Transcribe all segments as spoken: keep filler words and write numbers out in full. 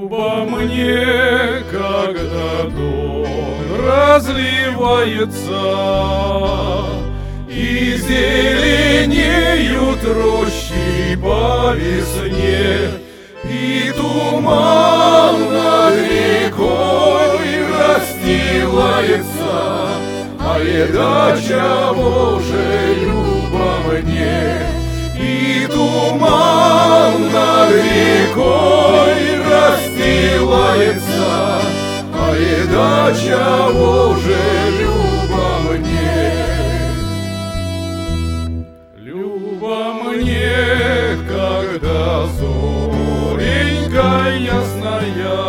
Люба мне, когда дон разливается, и зеленеют рощи по весне, и туман над рекой расстилается, а дача Божия, Люба мне, и туман над рекой расстилается, а дача Божия, Люба мне. Люба мне, когда зоренька ясная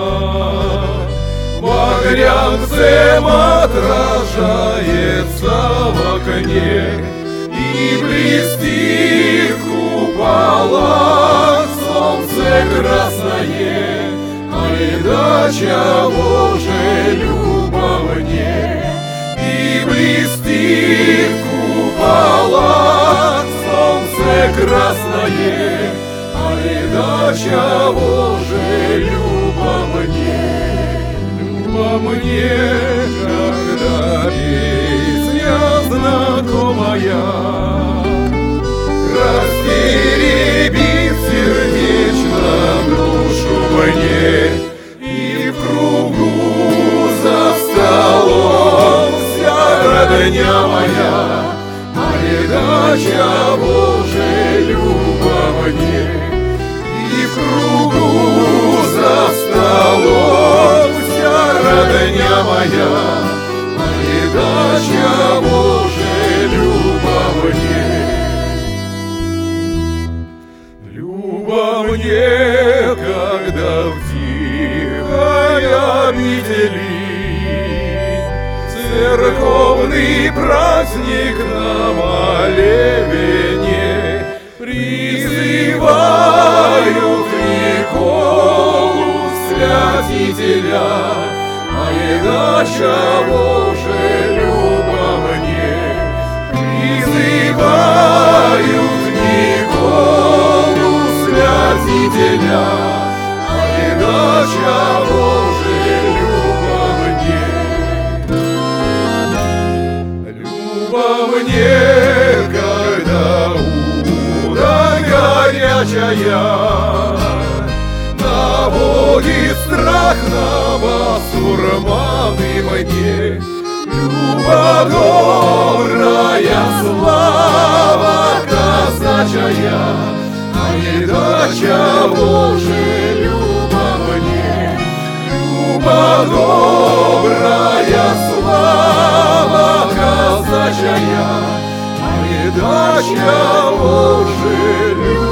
багрянцем отражается в окне, и блестит в куполах солнце красное, а дача Божия, Люба мне, и блестит в куполах солнце красное, а дача Божия, Люба мне. Люба мне, когда песня знакомая растеребит сердечно душу мне, и в кругу за столом вся родня моя, а дача Божия, Люба мне, и в кругу за столом вся родня моя, а дача Божия, Люба мне. Люба мне, когда в тихой обители церковный праздник на молебне призывают Николу Святителя, а дача Божия, Люба мне, призывают Николу Святителя, а дача Божия, Люба мне. Люба мне, когда удаль горячая наводит страх на бастурманы мне, Люба добрая слава казачая, а дача Божия, Люба мне, Люба добрая слава казачая, а дача Божия, Люба.